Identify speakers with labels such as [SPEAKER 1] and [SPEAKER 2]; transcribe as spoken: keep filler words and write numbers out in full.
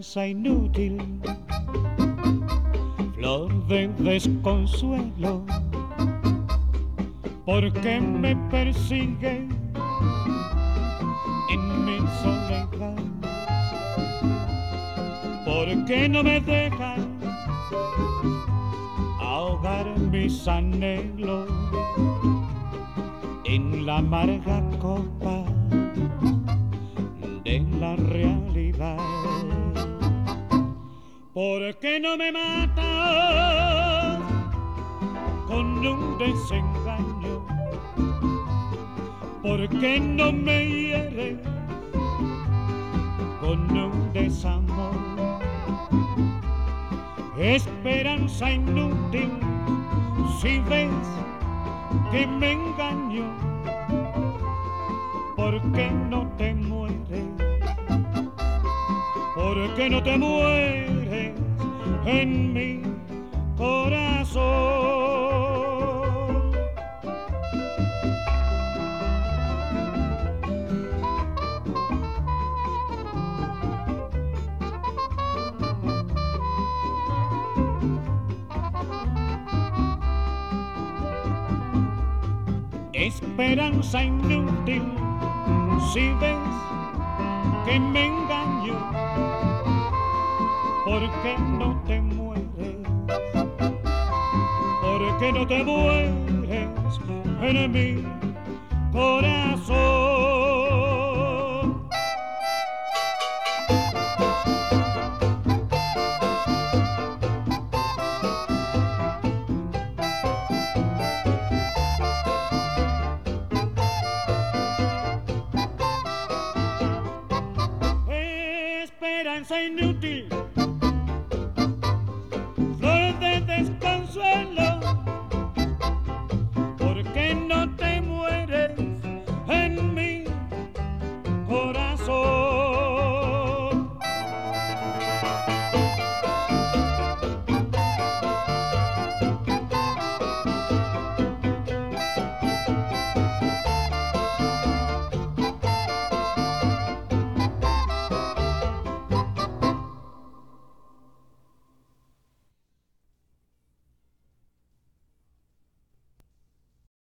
[SPEAKER 1] esperanza inútil, flor de desconsuelo, ¿por qué me persigue en mi soledad? ¿Por qué no me dejan ahogar mis anhelos en la amarga copa de la realidad? ¿Por qué no me matas con un desengaño? ¿Por qué no me hieres con un desamor? Esperanza inútil, si ves que me engaño, ¿por qué no te mueres? ¿Por qué no te mueres en mi corazón? Esperanza inútil, si ves que me engaño, ¿por qué no te mueres? ¿Por qué no te mueres en mi corazón? Esperanza inútil,